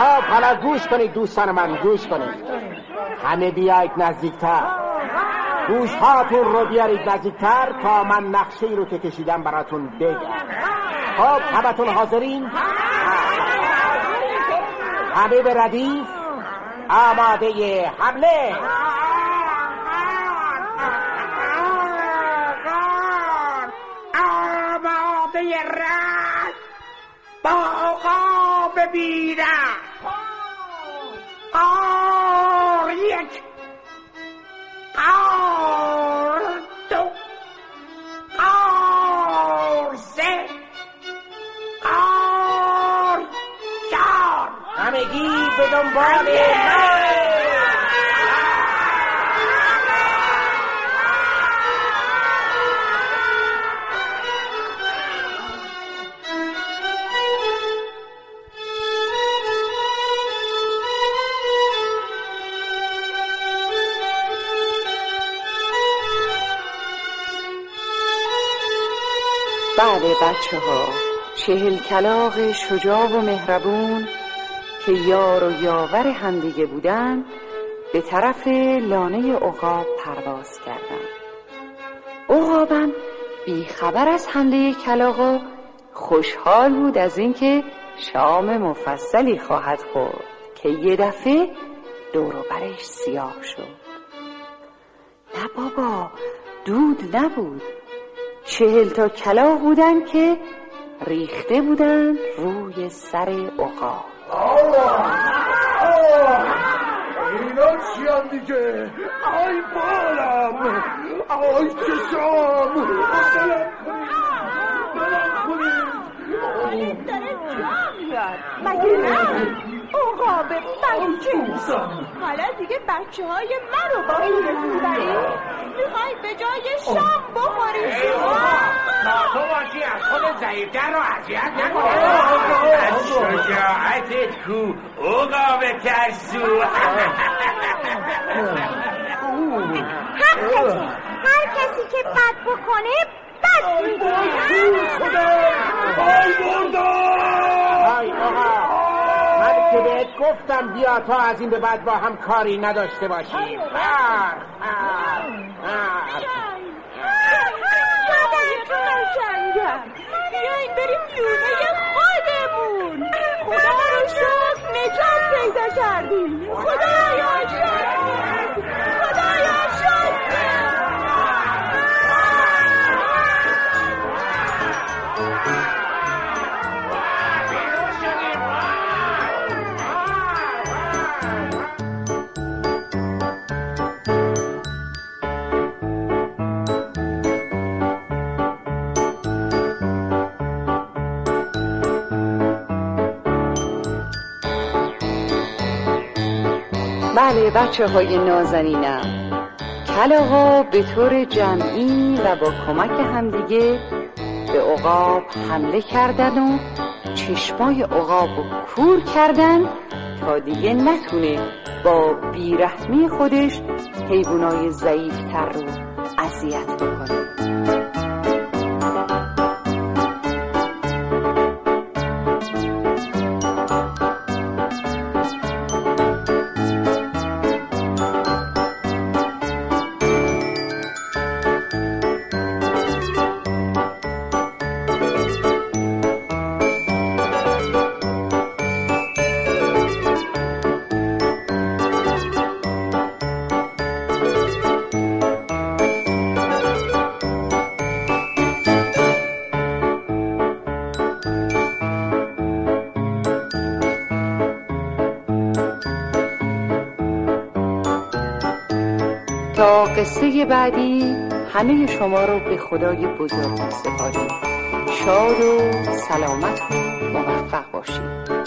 خب حالا گوش کنید دوستان من، گوش کنید. همه بیایید نزدیکتر، گوش هاتون رو بیارید نزدیکتر تا من نقشه ای رو که کشیدم براتون بگم. خب همتون حاضرین؟ همه به ردیف آماده حمله. آماده رد با آقا ببینم. قار یک، قار دو، قار سه، قار چار. همگی به دنبال بله بچه ها، 40 کلاغ شجاع و مهربون که یار و یاور همدیگه بودن به طرف لانه عقاب پرواز کردن. عقابم بی خبر از حمله کلاغا خوشحال بود از اینکه شام مفصلی خواهد خورد که یه دفعه دور و برش سیاه شد. نه بابا، دود نبود، 40 تا کلاغ بودن که ریخته بودن روی سر عقاب. اینا چی هم دیگه؟ آی بالم، آی چشام، دلم کنید داره جا میاد. مگه نه؟ عقاب بچه، حالا دیگه بچه های من رو با این میبری؟ میخوای به جای شام بخوری شما؟ تو باشی از خود ضعیفتر رو اذیت نکنی. از شجاعتت کو عقاب ترسو. حقته، هر کسی که بد بکنه بد میگه. آی بردم. آی آقا، من که بهت گفتم بیا تا از این به بعد با هم کاری نداشته باشیم. خودتون قشنگم، بیایید بریم لونه خودمون. خدا رو شکر نجات پیدا کردیم. خدایا شکر، خدایا شکر. بله بچه های نازنینم، کلاغا به طور جمعی و با کمک همدیگه به عقاب حمله کردن و چشمای عقاب رو کور کردن تا دیگه نتونه با بیرحمی خودش حیوانای ضعیفتر رو اذیت بکنه. تا قصه بعدی همه شما رو به خدای بزرگ سپاریم. شاد و سلامت و موفق باشید.